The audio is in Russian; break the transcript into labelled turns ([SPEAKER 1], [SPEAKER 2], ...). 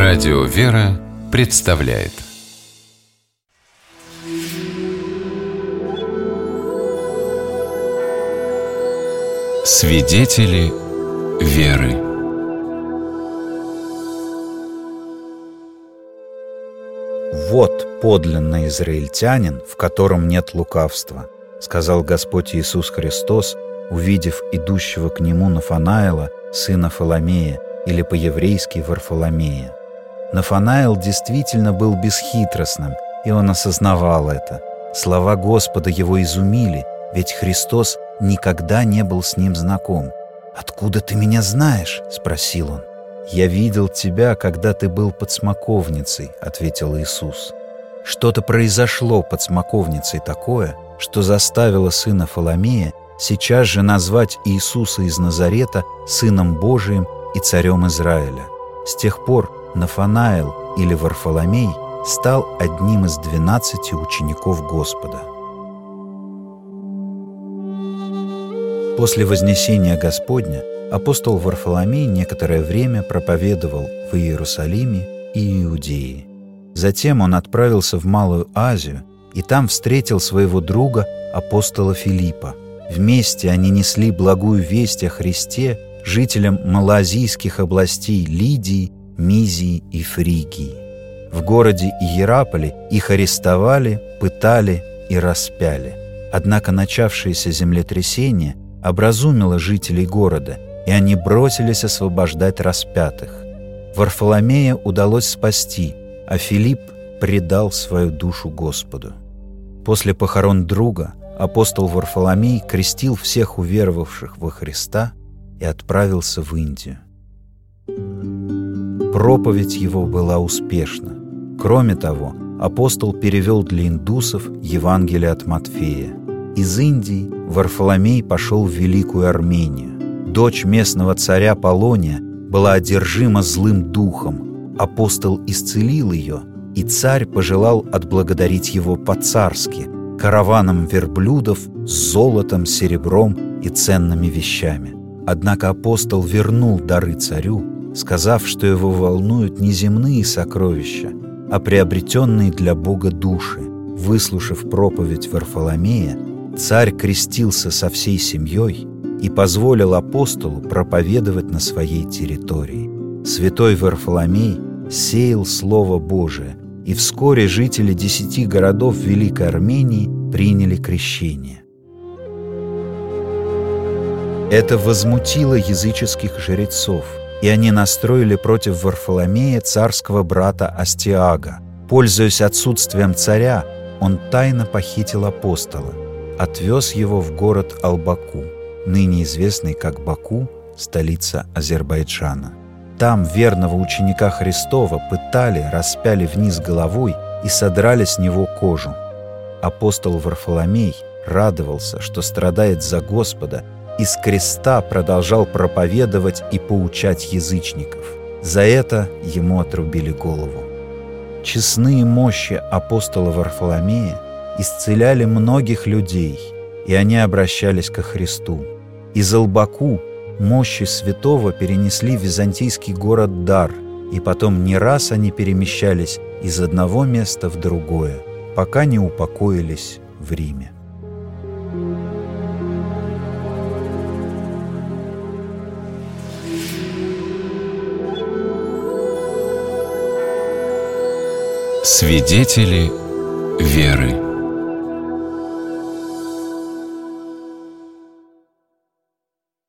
[SPEAKER 1] Радио «Вера» представляет Свидетели веры.
[SPEAKER 2] «Вот подлинный израильтянин, в котором нет лукавства», сказал Господь Иисус Христос, увидев идущего к Нему Нафанаила, сына Фоломея, или по-еврейски Варфоломея. Нафанаил действительно был бесхитростным, и он осознавал это. Слова Господа его изумили, ведь Христос никогда не был с ним знаком. «Откуда ты меня знаешь?» — спросил он. «Я видел тебя, когда ты был под смоковницей», — ответил Иисус. Что-то произошло под смоковницей такое, что заставило сына Фоломея сейчас же назвать Иисуса из Назарета Сыном Божиим и Царем Израиля. С тех пор Нафанаил или Варфоломей стал одним из 12 учеников Господа. После вознесения Господня апостол Варфоломей некоторое время проповедовал в Иерусалиме и Иудее. Затем он отправился в Малую Азию и там встретил своего друга апостола Филиппа. Вместе они несли благую весть о Христе жителям малоазийских областей Лидии, Мизии и Фригии. В городе Иераполе их арестовали, пытали и распяли. Однако начавшееся землетрясение образумило жителей города, и они бросились освобождать распятых. Варфоломея удалось спасти, а Филипп предал свою душу Господу. После похорон друга апостол Варфоломей крестил всех уверовавших во Христа и отправился в Индию. Проповедь его была успешна. Кроме того, апостол перевел для индусов Евангелие от Матфея. Из Индии Варфоломей пошел в Великую Армению. Дочь местного царя Полония была одержима злым духом. Апостол исцелил ее, и царь пожелал отблагодарить его по-царски караваном верблюдов с золотом, серебром и ценными вещами. Однако апостол вернул дары царю, сказав, что его волнуют не земные сокровища, а приобретенные для Бога души. Выслушав проповедь Варфоломея, царь крестился со всей семьей и позволил апостолу проповедовать на своей территории. Святой Варфоломей сеял Слово Божие, и вскоре жители 10 городов Великой Армении приняли крещение. Это возмутило языческих жрецов, и они настроили против Варфоломея царского брата Астиага. Пользуясь отсутствием царя, он тайно похитил апостола, отвез его в город Албаку, ныне известный как Баку, столица Азербайджана. Там верного ученика Христова пытали, распяли вниз головой и содрали с него кожу. Апостол Варфоломей радовался, что страдает за Господа, и с креста продолжал проповедовать и поучать язычников. За это ему отрубили голову. Честные мощи апостола Варфоломея исцеляли многих людей, и они обращались ко Христу. Из Албаку мощи святого перенесли в византийский город Дар, и потом не раз они перемещались из одного места в другое, пока не упокоились в Риме.
[SPEAKER 1] Свидетели веры.